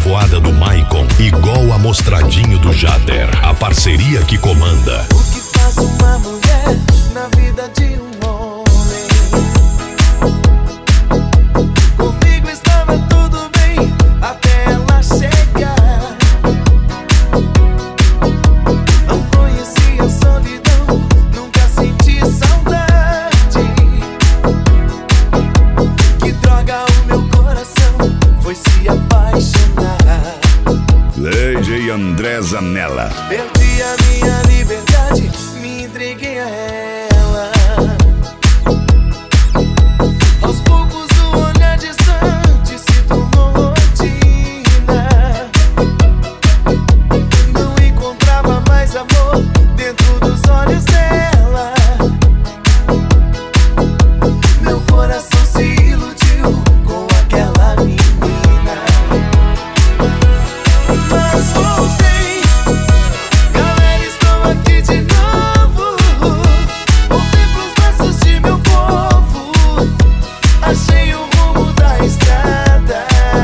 revoada do Maicon, igual amostradinho do Jader. A parceria que comanda. O que faz uma mulher na vida de um homem? Comigo estava tudo bem até ela chegar. Não conhecia a solidão, nunca senti saudade. Que droga, o meu coração foi se apaixonar. DJ André Zanella. Perdi a minha liberdade, me entreguei a ela. Aos poucos o olhar distante se tornou rotina. Não encontrava mais amor dentro dos olhos dela. Meu coração se iludiu com aquela menina. Mas voltei, galera, estou aqui de novo. Voltei pros braços de meu povo. Achei o rumo da estrada.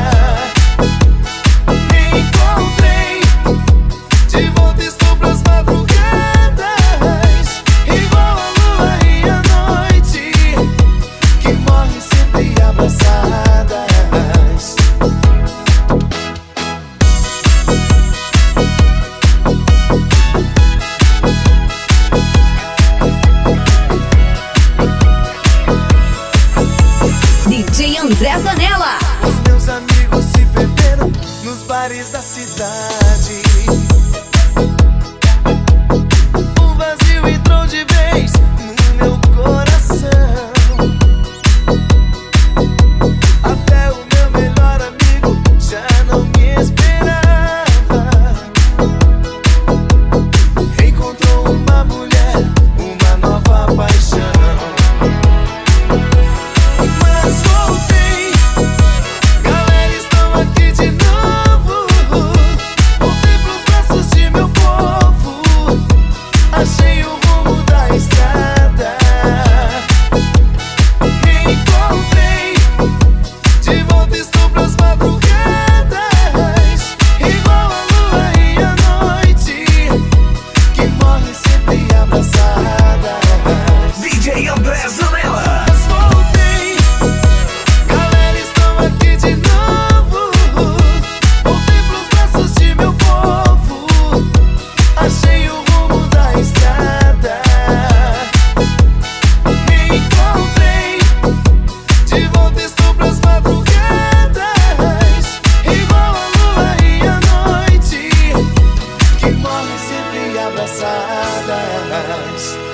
Me encontrei, de volta estou pras madrugadas. Igual a lua e a noite, que morre sempre abraçadas. DJ André Zanella. Os meus amigos se perderam nos bares da cidade. Um vazio entrou de vez no meu coração. Até o meu melhor amigo já não me esperava. Encontrou uma mulher, uma nova paixão. Mas voltei, galera, estou aqui de novo. Voltei pros braços de meu povo. Achei o rumo da estrada. Me encontrei, de volta estou pras madrugadas. Igual a lua e a noite, que morre sempre abraçadas. DJ André Zanella. Mas voltei, galera, estou aqui de novo. Voltei pros braços de meu povo. Achei o rumo da estrada. Me encontrei, de volta estou pras madrugadas. Igual a lua e a noite, que morre sempre abraçadas.